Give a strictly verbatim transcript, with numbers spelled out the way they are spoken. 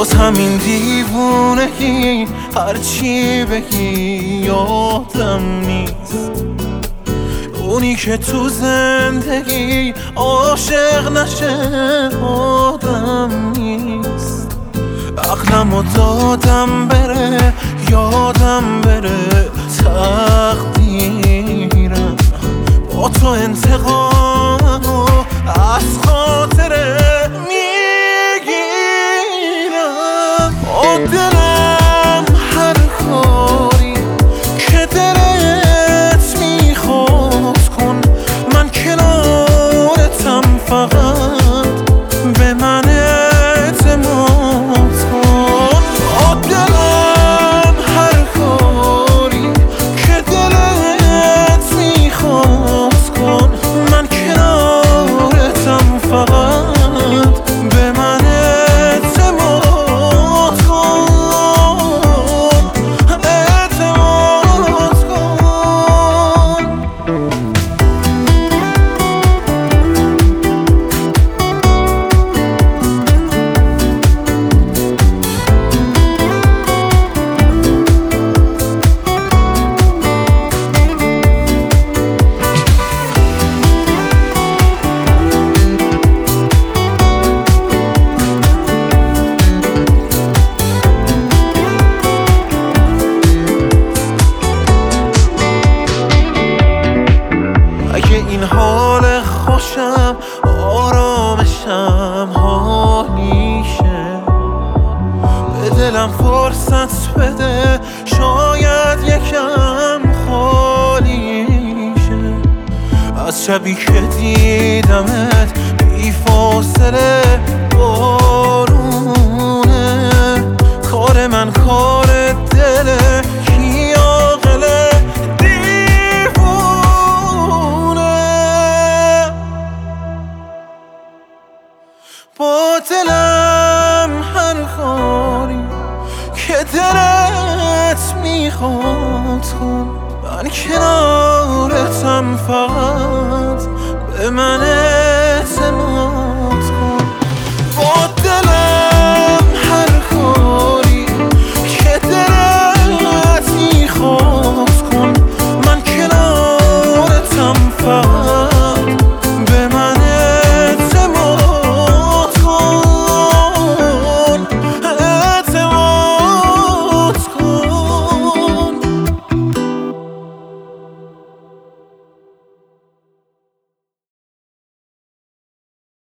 باز همین دیوونگی هرچی بگی یادم نیست. اونی که تو زندگی عاشق نشه آدم نیست. عقلمو دادم بره یادم بره تقدیرم، با تو انتقامو از خاطره میگیرم. آب دلم هر کاری که دلت میخواد کن، من کنارتم، فقط به من اعتماد کن. آب دلم هر کاری که دلت میخواد کن، من کنارتم، فقط به من اعتماد کن. اعتماد کن. اگه این حال خوشم آرامشم حالیشه، به دلم فرصت بده شاید یکم خالیشه. از شبی که دیدمت بی فاصله بارونه، کار من کار دله کی عاقله با دلم هر کاری که دلت میخواد کن، من کنارتم، فقط به من اعتماد